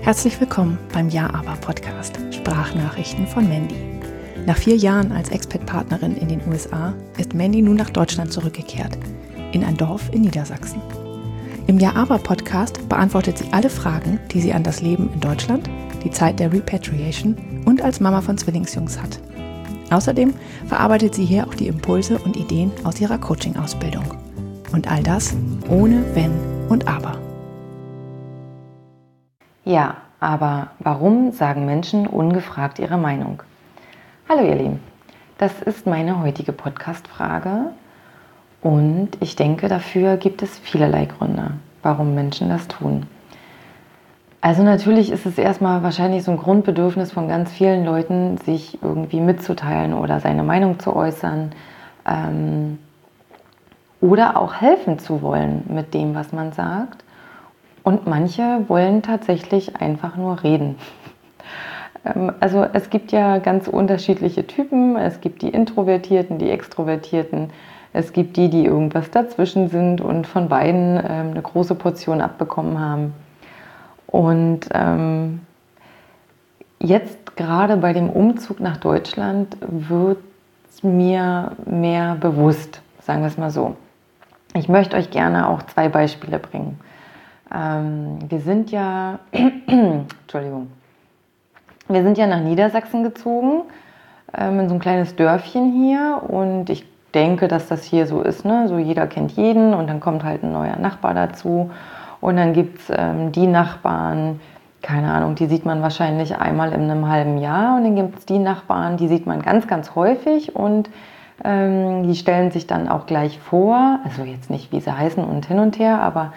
Herzlich willkommen beim Ja-Aber-Podcast Sprachnachrichten von Mandy. Nach 4 Jahren als Expat-Partnerin in den USA ist Mandy nun nach Deutschland zurückgekehrt, in ein Dorf in Niedersachsen. Im Ja-Aber-Podcast beantwortet sie alle Fragen, die sie an das Leben in Deutschland, die Zeit der Repatriation und als Mama von Zwillingsjungs hat. Außerdem verarbeitet sie hier auch die Impulse und Ideen aus ihrer Coaching-Ausbildung. Und all das ohne Wenn und Aber. Ja, aber warum sagen Menschen ungefragt ihre Meinung? Hallo ihr Lieben, das ist meine heutige Podcast-Frage und ich denke, dafür gibt es vielerlei Gründe, warum Menschen das tun. Also natürlich ist es erstmal wahrscheinlich so ein Grundbedürfnis von ganz vielen Leuten, sich irgendwie mitzuteilen oder seine Meinung zu äußern oder auch helfen zu wollen mit dem, was man sagt. Und manche wollen tatsächlich einfach nur reden. Also es gibt ja ganz unterschiedliche Typen. Es gibt die Introvertierten, die Extrovertierten. Es gibt die, die irgendwas dazwischen sind und von beiden eine große Portion abbekommen haben. Und jetzt gerade bei dem Umzug nach Deutschland wird es mir mehr bewusst, sagen wir es mal so. Ich möchte euch gerne auch 2 Beispiele bringen. Wir sind ja nach Niedersachsen gezogen, in so ein kleines Dörfchen hier und ich denke, dass das hier so ist, ne? So jeder kennt jeden und dann kommt halt ein neuer Nachbar dazu und dann gibt es die Nachbarn, keine Ahnung, die sieht man wahrscheinlich einmal in einem halben Jahr und dann gibt es die Nachbarn, die sieht man ganz, ganz häufig und die stellen sich dann auch gleich vor, also jetzt nicht, wie sie heißen und hin und her, aber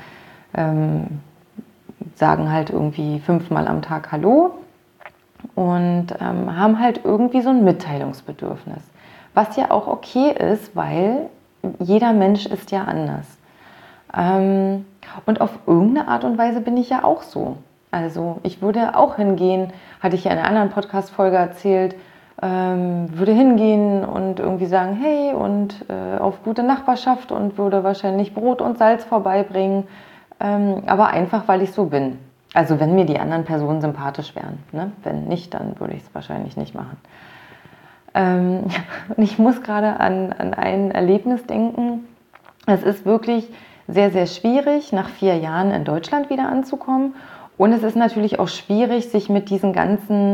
sagen halt irgendwie 5-mal am Tag Hallo und haben halt irgendwie so ein Mitteilungsbedürfnis. Was ja auch okay ist, weil jeder Mensch ist ja anders. Und auf irgendeine Art und Weise bin ich ja auch so. Also ich würde auch hingehen, hatte ich ja in einer anderen Podcast-Folge erzählt, würde hingehen und irgendwie sagen, hey und auf gute Nachbarschaft und würde wahrscheinlich Brot und Salz vorbeibringen. Aber einfach, weil ich so bin. Also wenn mir die anderen Personen sympathisch wären. Ne? Wenn nicht, dann würde ich es wahrscheinlich nicht machen. Und ich muss gerade an ein Erlebnis denken. Es ist wirklich sehr, sehr schwierig, nach 4 Jahren in Deutschland wieder anzukommen. Und es ist natürlich auch schwierig, sich mit diesen ganzen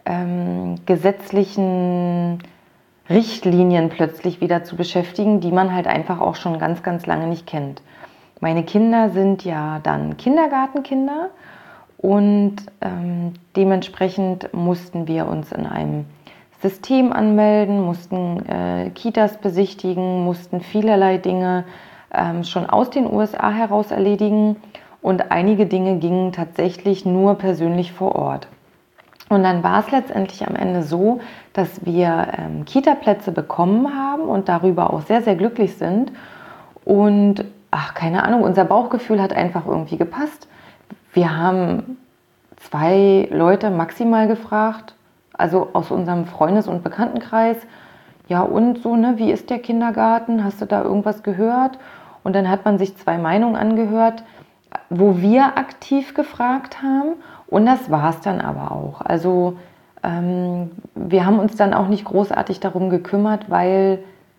gesetzlichen Richtlinien plötzlich wieder zu beschäftigen, die man halt einfach auch schon ganz, ganz lange nicht kennt. Meine Kinder sind ja dann Kindergartenkinder und dementsprechend mussten wir uns in einem System anmelden, mussten Kitas besichtigen, mussten vielerlei Dinge schon aus den USA heraus erledigen und einige Dinge gingen tatsächlich nur persönlich vor Ort. Und dann war es letztendlich am Ende so, dass wir Kita-Plätze bekommen haben und darüber auch sehr, sehr glücklich sind und keine Ahnung, unser Bauchgefühl hat einfach irgendwie gepasst. Wir haben 2 Leute maximal gefragt, also aus unserem Freundes- und Bekanntenkreis. Ja und so, ne, wie ist der Kindergarten? Hast du da irgendwas gehört? Und dann hat man sich 2 Meinungen angehört, wo wir aktiv gefragt haben. Und das war es dann aber auch. Also wir haben uns dann auch nicht großartig darum gekümmert, weil...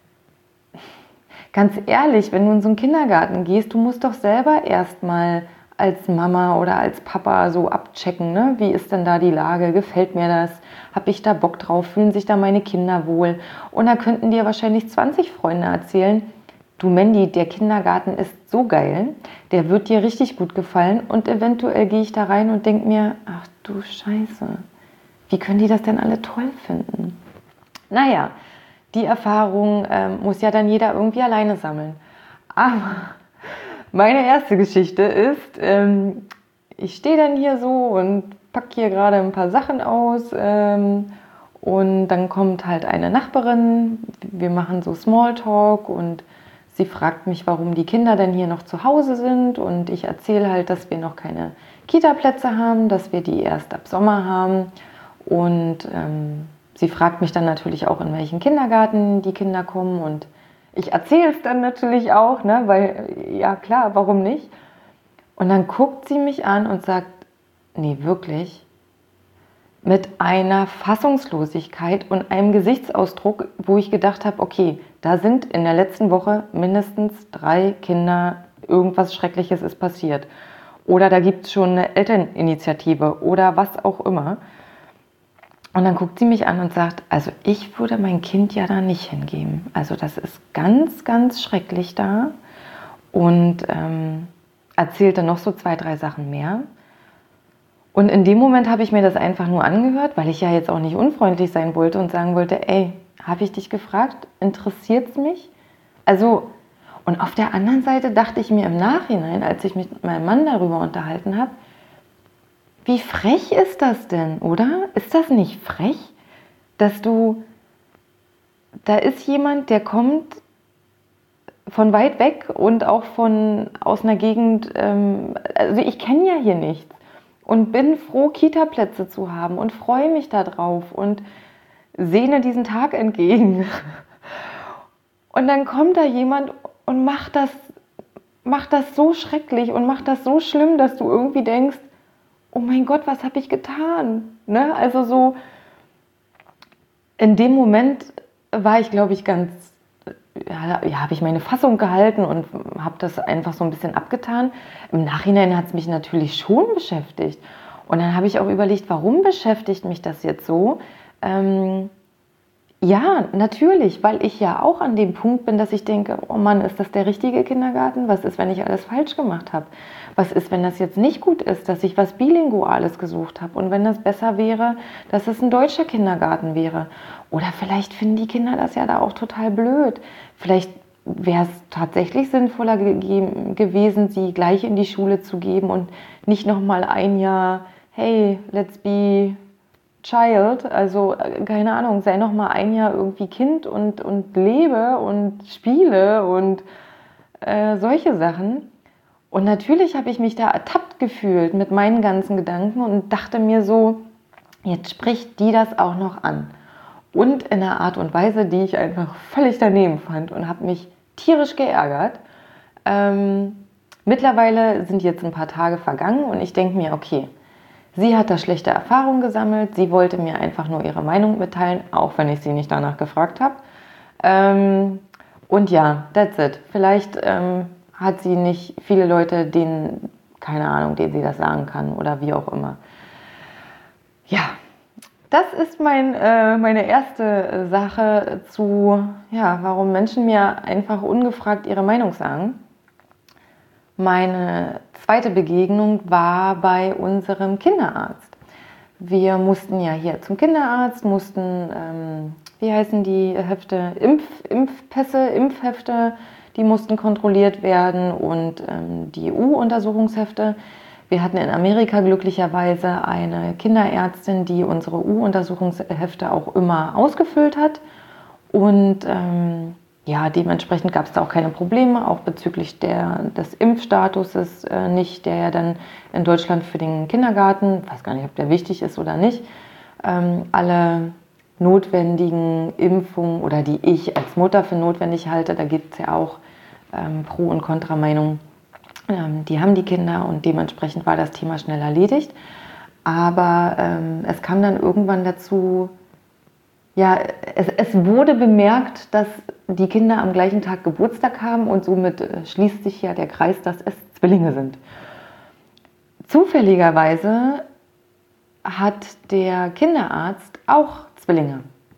Ganz ehrlich, wenn du in so einen Kindergarten gehst, du musst doch selber erstmal als Mama oder als Papa so abchecken, ne? Wie ist denn da die Lage? Gefällt mir das? Habe ich da Bock drauf? Fühlen sich da meine Kinder wohl? Und da könnten dir wahrscheinlich 20 Freunde erzählen, du Mandy, der Kindergarten ist so geil, der wird dir richtig gut gefallen und eventuell gehe ich da rein und denke mir, ach du Scheiße, wie können die das denn alle toll finden? Naja, die Erfahrung muss ja dann jeder irgendwie alleine sammeln. Aber meine erste Geschichte ist, ich stehe dann hier so und packe hier gerade ein paar Sachen aus und dann kommt halt eine Nachbarin, wir machen so Smalltalk und sie fragt mich, warum die Kinder denn hier noch zu Hause sind und ich erzähle halt, dass wir noch keine Kita-Plätze haben, dass wir die erst ab Sommer haben und sie fragt mich dann natürlich auch, in welchen Kindergarten die Kinder kommen und ich erzähle es dann natürlich auch, ne, weil, ja klar, warum nicht? Und dann guckt sie mich an und sagt, nee, wirklich, mit einer Fassungslosigkeit und einem Gesichtsausdruck, wo ich gedacht habe, okay, da sind in der letzten Woche mindestens 3 Kinder, irgendwas Schreckliches ist passiert. Oder da gibt es schon eine Elterninitiative oder was auch immer. Und dann guckt sie mich an und sagt, also ich würde mein Kind ja da nicht hingeben. Also das ist ganz, ganz schrecklich da. Und erzählte noch so 2, 3 Sachen mehr. Und in dem Moment habe ich mir das einfach nur angehört, weil ich ja jetzt auch nicht unfreundlich sein wollte und sagen wollte, ey, habe ich dich gefragt, interessiert es mich? Also, und auf der anderen Seite dachte ich mir im Nachhinein, als ich mich mit meinem Mann darüber unterhalten habe, wie frech ist das denn, oder? Ist das nicht frech, dass da ist jemand, der kommt von weit weg und auch aus einer Gegend, also ich kenne ja hier nichts. Und bin froh, Kita-Plätze zu haben und freue mich darauf und sehne diesen Tag entgegen. Und dann kommt da jemand und macht das so schrecklich und macht das so schlimm, dass du irgendwie denkst, oh mein Gott, was habe ich getan? Ne? Also so, in dem Moment war ich, glaube ich, habe ich meine Fassung gehalten und habe das einfach so ein bisschen abgetan. Im Nachhinein hat es mich natürlich schon beschäftigt. Und dann habe ich auch überlegt, warum beschäftigt mich das jetzt so? Ja, natürlich, weil ich ja auch an dem Punkt bin, dass ich denke, oh Mann, ist das der richtige Kindergarten? Was ist, wenn ich alles falsch gemacht habe? Was ist, wenn das jetzt nicht gut ist, dass ich was Bilinguales gesucht habe? Und wenn das besser wäre, dass es ein deutscher Kindergarten wäre? Oder vielleicht finden die Kinder das ja da auch total blöd. Vielleicht wäre es tatsächlich sinnvoller gewesen, sie gleich in die Schule zu geben und nicht nochmal ein Jahr, hey, let's be child, also keine Ahnung, sei noch mal ein Jahr irgendwie Kind und lebe und spiele und solche Sachen. Und natürlich habe ich mich da ertappt gefühlt mit meinen ganzen Gedanken und dachte mir so, jetzt spricht die das auch noch an. Und in einer Art und Weise, die ich einfach völlig daneben fand und habe mich tierisch geärgert. Mittlerweile sind jetzt ein paar Tage vergangen und ich denke mir, okay, sie hat da schlechte Erfahrungen gesammelt. Sie wollte mir einfach nur ihre Meinung mitteilen, auch wenn ich sie nicht danach gefragt habe. Und ja, that's it. Vielleicht hat sie nicht viele Leute, denen sie das sagen kann oder wie auch immer. Ja, das ist meine erste Sache zu, warum Menschen mir einfach ungefragt ihre Meinung sagen. Meine zweite Begegnung war bei unserem Kinderarzt. Wir mussten ja hier zum Kinderarzt, wie heißen die Hefte? Impfhefte, die mussten kontrolliert werden und die EU-Untersuchungshefte. Wir hatten in Amerika glücklicherweise eine Kinderärztin, die unsere EU-Untersuchungshefte auch immer ausgefüllt hat und dementsprechend gab es da auch keine Probleme, auch bezüglich des Impfstatuses nicht, der ja dann in Deutschland für den Kindergarten, ich weiß gar nicht, ob der wichtig ist oder nicht, alle notwendigen Impfungen oder die ich als Mutter für notwendig halte, da gibt es ja auch Pro- und Kontrameinungen, die haben die Kinder und dementsprechend war das Thema schnell erledigt. Aber es kam dann irgendwann dazu, es wurde bemerkt, dass die Kinder am gleichen Tag Geburtstag haben und somit schließt sich ja der Kreis, dass es Zwillinge sind. Zufälligerweise hat der Kinderarzt auch Zwillinge.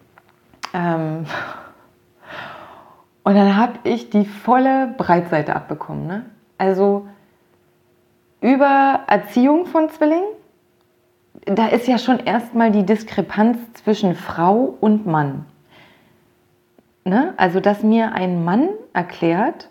Und dann habe ich die volle Breitseite abbekommen. Ne? Also über Erziehung von Zwillingen, da ist ja schon erstmal die Diskrepanz zwischen Frau und Mann. Ne? Also, dass mir ein Mann erklärt,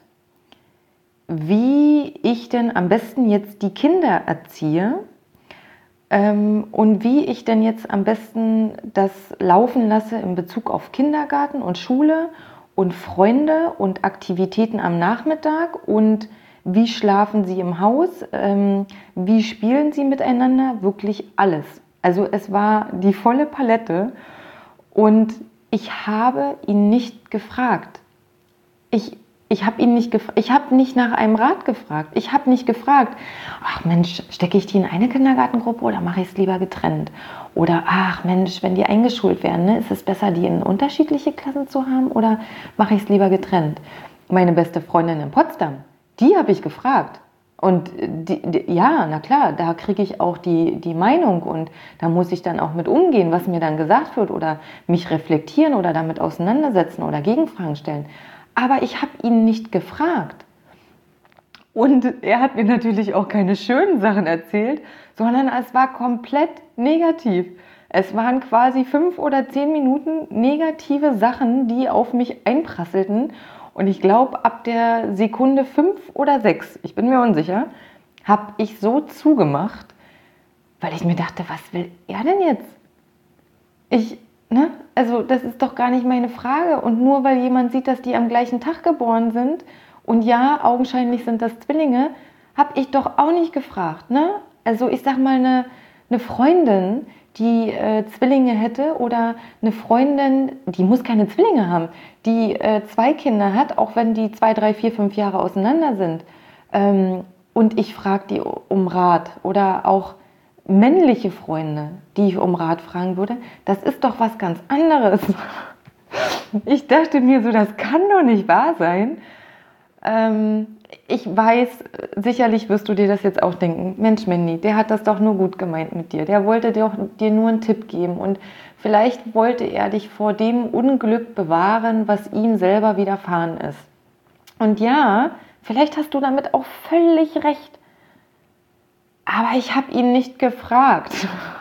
wie ich denn am besten jetzt die Kinder erziehe und wie ich denn jetzt am besten das laufen lasse in Bezug auf Kindergarten und Schule und Freunde und Aktivitäten am Nachmittag und wie schlafen sie im Haus, wie spielen sie miteinander, wirklich alles. Also es war die volle Palette und ich habe ihn nicht gefragt. Ich Ich habe nicht nach einem Rat gefragt. Ich habe nicht gefragt, ach Mensch, stecke ich die in eine Kindergartengruppe oder mache ich es lieber getrennt? Oder ach Mensch, wenn die eingeschult werden, ne, ist es besser, die in unterschiedliche Klassen zu haben oder mache ich es lieber getrennt? Meine beste Freundin in Potsdam, die habe ich gefragt. Und ja, na klar, da kriege ich auch die Meinung und da muss ich dann auch mit umgehen, was mir dann gesagt wird oder mich reflektieren oder damit auseinandersetzen oder Gegenfragen stellen. Aber ich habe ihn nicht gefragt. Und er hat mir natürlich auch keine schönen Sachen erzählt, sondern es war komplett negativ. Es waren quasi 5 oder 10 Minuten negative Sachen, die auf mich einprasselten. Und ich glaube, ab der Sekunde 5 oder 6, ich bin mir unsicher, habe ich so zugemacht, weil ich mir dachte, was will er denn jetzt? Also das ist doch gar nicht meine Frage. Und nur weil jemand sieht, dass die am gleichen Tag geboren sind und ja, augenscheinlich sind das Zwillinge, habe ich doch auch nicht gefragt. Ne? Also ich sag mal, eine Freundin, die Zwillinge hätte oder eine Freundin, die muss keine Zwillinge haben, die 2 Kinder hat, auch wenn die 2, 3, 4, 5 Jahre auseinander sind. Und ich frage die um Rat oder auch männliche Freunde, die ich um Rat fragen würde, das ist doch was ganz anderes. Ich dachte mir so, das kann doch nicht wahr sein. Ich weiß, sicherlich wirst du dir das jetzt auch denken, Mensch Mandy, der hat das doch nur gut gemeint mit dir. Der wollte dir nur einen Tipp geben und vielleicht wollte er dich vor dem Unglück bewahren, was ihm selber widerfahren ist. Und ja, vielleicht hast du damit auch völlig recht. Aber ich habe ihn nicht gefragt.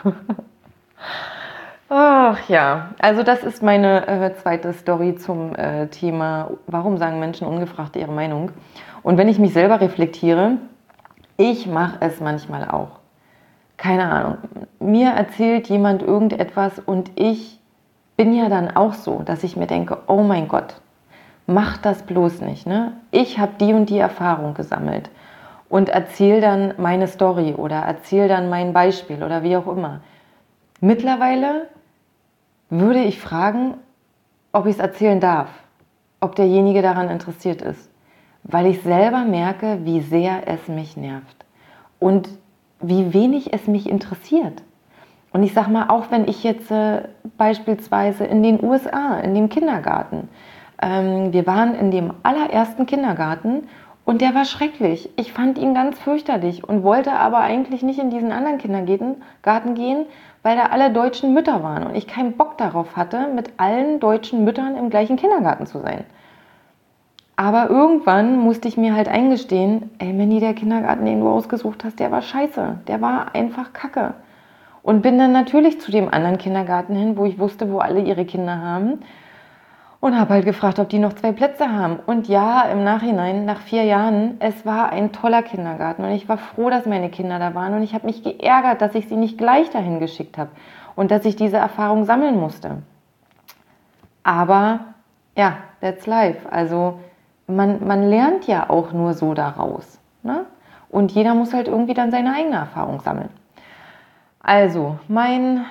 Ach ja, also das ist meine zweite Story zum Thema, warum sagen Menschen ungefragt ihre Meinung? Und wenn ich mich selber reflektiere, ich mache es manchmal auch. Keine Ahnung, mir erzählt jemand irgendetwas und ich bin ja dann auch so, dass ich mir denke, oh mein Gott, mach das bloß nicht. Ne? Ich habe die und die Erfahrung gesammelt. Und erzähle dann meine Story oder erzähle dann mein Beispiel oder wie auch immer. Mittlerweile würde ich fragen, ob ich es erzählen darf, ob derjenige daran interessiert ist, weil ich selber merke, wie sehr es mich nervt und wie wenig es mich interessiert. Und ich sage mal, auch wenn ich jetzt beispielsweise in den USA, in dem Kindergarten, wir waren in dem allerersten Kindergarten und der war schrecklich. Ich fand ihn ganz fürchterlich und wollte aber eigentlich nicht in diesen anderen Kindergarten gehen, weil da alle deutschen Mütter waren und ich keinen Bock darauf hatte, mit allen deutschen Müttern im gleichen Kindergarten zu sein. Aber irgendwann musste ich mir halt eingestehen, ey Mandy, der Kindergarten, den du ausgesucht hast, der war scheiße. Der war einfach kacke. Und bin dann natürlich zu dem anderen Kindergarten hin, wo ich wusste, wo alle ihre Kinder haben. Und habe halt gefragt, ob die noch 2 Plätze haben. Und ja, im Nachhinein, nach 4 Jahren, es war ein toller Kindergarten. Und ich war froh, dass meine Kinder da waren. Und ich habe mich geärgert, dass ich sie nicht gleich dahin geschickt habe. Und dass ich diese Erfahrung sammeln musste. Aber ja, that's life. Also man lernt ja auch nur so daraus. Ne? Und jeder muss halt irgendwie dann seine eigene Erfahrung sammeln. Also, meine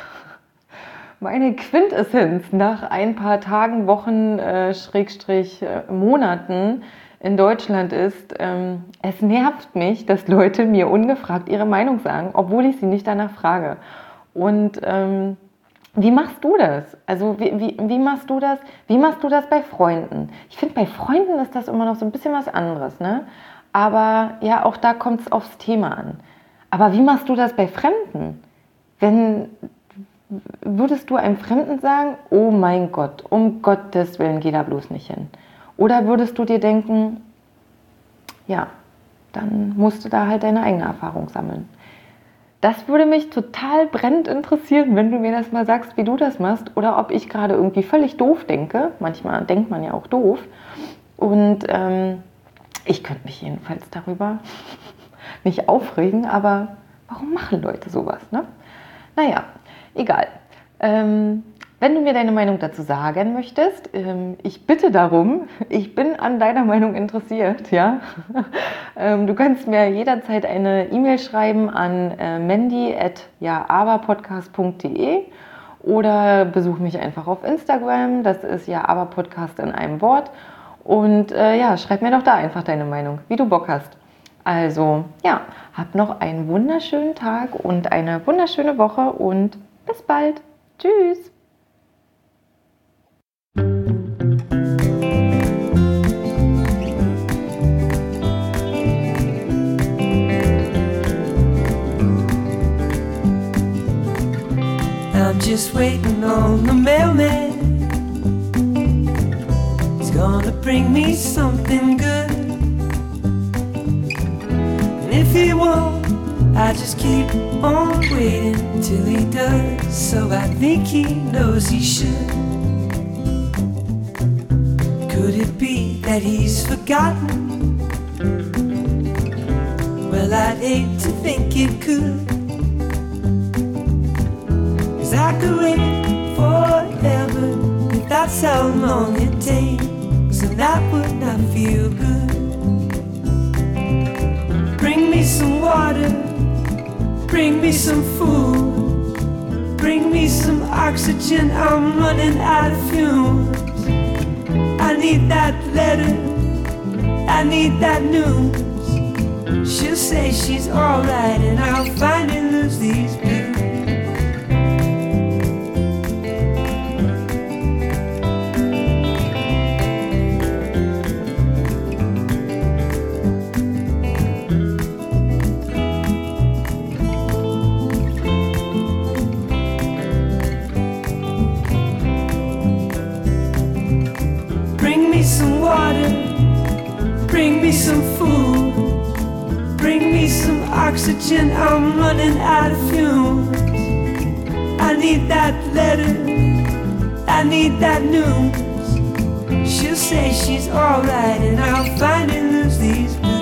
Quintessenz nach ein paar Tagen, Wochen, Monaten in Deutschland ist, es nervt mich, dass Leute mir ungefragt ihre Meinung sagen, obwohl ich sie nicht danach frage. Und wie machst du das? Also wie machst du das? Wie machst du das bei Freunden? Ich finde, bei Freunden ist das immer noch so ein bisschen was anderes, ne? Aber ja, auch da kommt es aufs Thema an. Aber wie machst du das bei Fremden? Würdest du einem Fremden sagen, oh mein Gott, um Gottes Willen, geh da bloß nicht hin? Oder würdest du dir denken, ja, dann musst du da halt deine eigene Erfahrung sammeln? Das würde mich total brennend interessieren, wenn du mir das mal sagst, wie du das machst oder ob ich gerade irgendwie völlig doof denke. Manchmal denkt man ja auch doof. Und ich könnte mich jedenfalls darüber nicht aufregen, aber warum machen Leute sowas, ne? Naja, egal. Wenn du mir deine Meinung dazu sagen möchtest, ich bitte darum, ich bin an deiner Meinung interessiert, ja. Du kannst mir jederzeit eine E-Mail schreiben an mandy@jaaberpodcast.de oder besuch mich einfach auf Instagram, das ist ja aber Podcast in einem Wort. Und ja, schreib mir doch da einfach deine Meinung, wie du Bock hast. Also, ja, hab noch einen wunderschönen Tag und eine wunderschöne Woche und bis bald. Tschüss. I'm just waiting on the mailman. He's gonna bring me something good. And if he won't, I just keep on waiting till he does. So I think he knows he should. Could it be that he's forgotten? Well, I'd hate to think it could. I could wait forever if that's how long it takes, and that would not feel good. Bring me some water, bring me some food, bring me some oxygen, I'm running out of fumes. I need that letter, I need that news. She'll say she's alright and I'll finally lose these blues. Bring me some water, bring me some food, bring me some oxygen, I'm running out of fumes. I need that letter, I need that news. She'll say she's alright and I'll finally lose these blues.